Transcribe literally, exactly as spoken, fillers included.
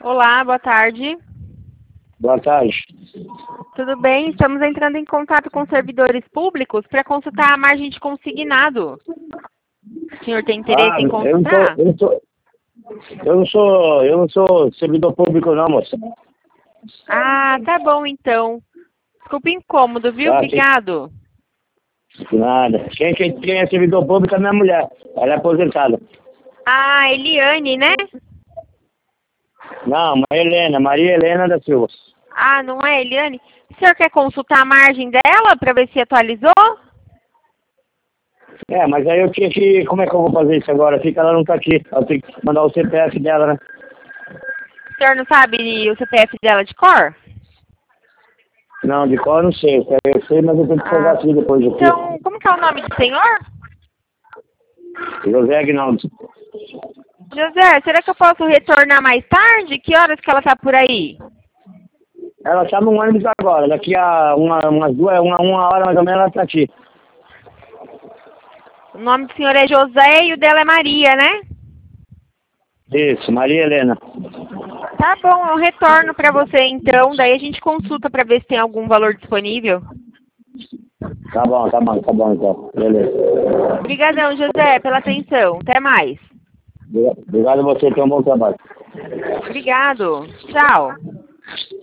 Olá, boa tarde. Boa tarde. Tudo bem? Estamos entrando em contato com servidores públicos para consultar a margem de consignado. O senhor tem interesse Ah, em eu não, tô, consultar? eu, não tô, eu não sou, eu não sou servidor público não, moça. Ah, tá bom então. Desculpa o incômodo, viu? Tá, que, Obrigado. nada. Quem, quem, quem é servidor público é minha mulher. Ela é aposentada. Ah, Eliane, né? Não, Maria Helena, Maria Helena da Silva. Ah, não é Eliane? O senhor quer consultar a margem dela para ver se atualizou? É, mas aí eu tinha que, como é que eu vou fazer isso agora? Fica, ela não tá aqui. Eu tenho que mandar o C P F dela, né? O senhor não sabe o C P F dela de cor? Não, de qual eu não sei. Eu sei, mas eu tenho que pegar Ah, aqui depois aqui. então, como que é o nome do senhor? José Aguinaldo. José, será que eu posso retornar mais tarde? Que horas que ela tá por aí? Ela tá no ônibus agora. Daqui a uma, umas duas, uma, uma hora mais ou menos ela tá aqui. O nome do senhor é José e o dela é Maria, né? Isso, Maria Helena. Tá bom, eu retorno pra você então, daí a gente consulta pra ver se tem algum valor disponível. Tá bom, tá bom, tá bom então. Beleza. Obrigadão, José, pela atenção. Até mais. Obrigado a você, tenha um bom trabalho. Obrigado. Tchau.